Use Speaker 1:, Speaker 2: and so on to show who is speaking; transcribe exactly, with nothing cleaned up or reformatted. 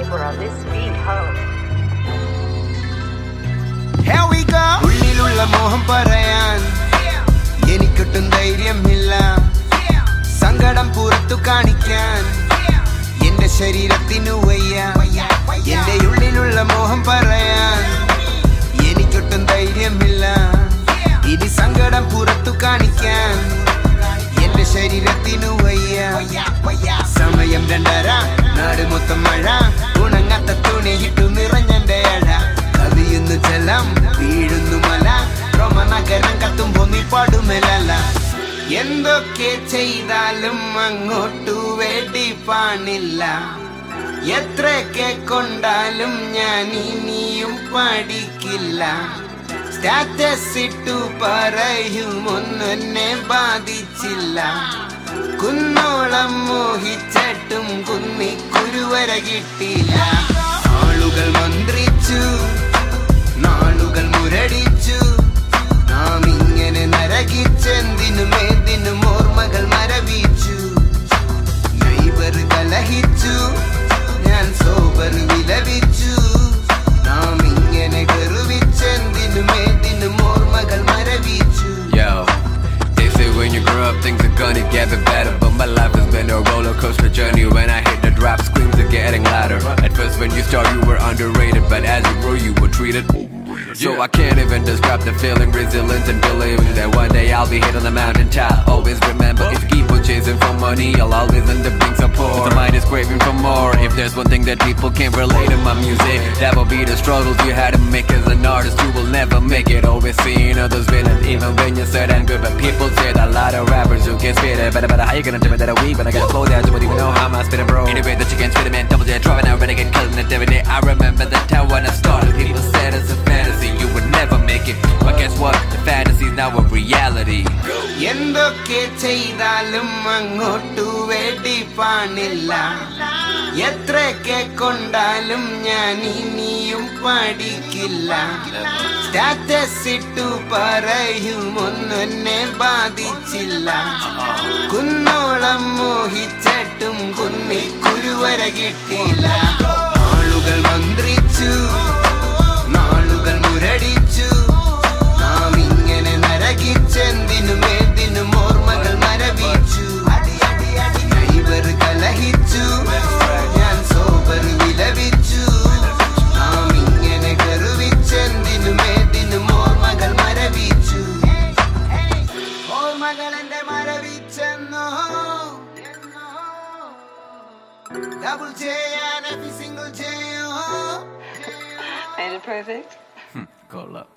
Speaker 1: super on this beat, ho.
Speaker 2: Here we go. ഉള്ളിലുള്ള മോഹം പറയാൻ എനിക്കൊട്ടും ധൈര്യമില്ല. സങ്കടം പുറത്തു കാണിക്കാൻ എന്റെ ശരീരത്തിനു വയ്യ. എന്റെ ഉള്ളിലുള്ള മോഹം പറയാൻ എനിക്കൊട്ടും ധൈര്യമില്ല. ഇനി സങ്കടം പുറത്തു കാണിക്കാൻ എന്റെ ശരീരത്തിനു വയ്യ. സമയം രണ്ടര, നാട് മൊത്തം മഴ, ഉണങ്ങാത്ത തുണിയിട്ടു നിറഞ്ഞെന്റെ അഴ. കവിയുന്നു ജലം, വീഴുന്നു മല, റോമനഗരം കത്തുമ്പോ നീ പാടുമേലല്ല. എന്തൊക്കെ ചെയ്താലും അങ്ങോട്ടു വേടിപ്പാണില്ല. എത്രയൊക്കെ കൊണ്ടാലും ഞാൻ ഇനിയും പഠിക്കില്ല. സ്റ്റാറ്റസ് ഇട്ടു പറയുമൊന്നെ ബാധിച്ചില്ല. കുന്നോളം മോഹിച്ചിട്ടും കുന്നിക്കുരുവര കിട്ടില്ല. ആളുകൾ മന്ത്രിച്ചു, നാളുകൾ മുരടിച്ചു, നാം ഇങ്ങനെ നരകിച്ചെന്തിനും ഏതിനും ഓർമ്മകൾ മരവിച്ചു. നൈബർ കലഹിച്ചു, ഞാൻ സോബർ വിലപിച്ചു, നാം ഇങ്ങനെ ഗർവിച്ചെന്തിനും ഏതിനും ഓർമ്മകൾ മരവിച്ചു.
Speaker 3: Yo, they say when you grow up things are gonna get better, but my life has been a roller coaster journey. When I hit the drop, screams are getting louder. At first when you start you were underrated, but as you grow you were treated. So I can't even describe the feeling, resilience and believing that one day I'll be hit on the mountain top. Always remember, if you keep on chasing for money, I'll always end up being so poor. The mind is craving for more. If there's one thing that people can't relate to my music, that will be the struggles you had to make as an artist. You will never make it. Always seeing others winning, even when you're sad and good. But people say that a lot of rappers who get spit it. Better, better, how you gonna tell me that I weak? But I gotta flow down, you won't even know how I'm spitting, bro. Anyway, that you can't spit it, man. Double J, driving out, renegade, killing it every day. I remember the time when I started. People said it's a fantasy, you would never make it. But guess what? The fantasy's now a reality.
Speaker 2: എന്തൊക്കെ ചെയ്താലും അങ്ങോട്ടു വേടിപ്പാണില്ല. എത്രയൊക്കെ കൊണ്ടാലും ഞാൻ ഇനിയും പഠിക്കില്ല. Status ഇട്ടു പറയുമൊന്നെ ബാധിച്ചില്ല. കുന്നോളം മോഹിച്ചിട്ടും കുന്നിക്കുരുവര കിട്ടില്ല. ആളുകൾ മന്ത്രിച്ചു, നാളുകൾ മുരടിച്ചു, നാം ഇങ്ങനെ നരകിച്ചെന്തിനും ഏതിനും ഓർമ്മകൾ മരവിച്ചു. നൈബർ കലഹിച്ചു, ഞാൻ സോബർ വിലപിച്ചു, നാം ഇങ്ങനെ ഗർവിച്ചെന്തിനും ഏതിനും ഓർമ്മകൾ മരവിച്ചു. ഓർമ്മകൾ എന്റെ മരവിച്ചെന്നോ. Double J and every single J.
Speaker 1: Ain't it perfect?
Speaker 3: Call up.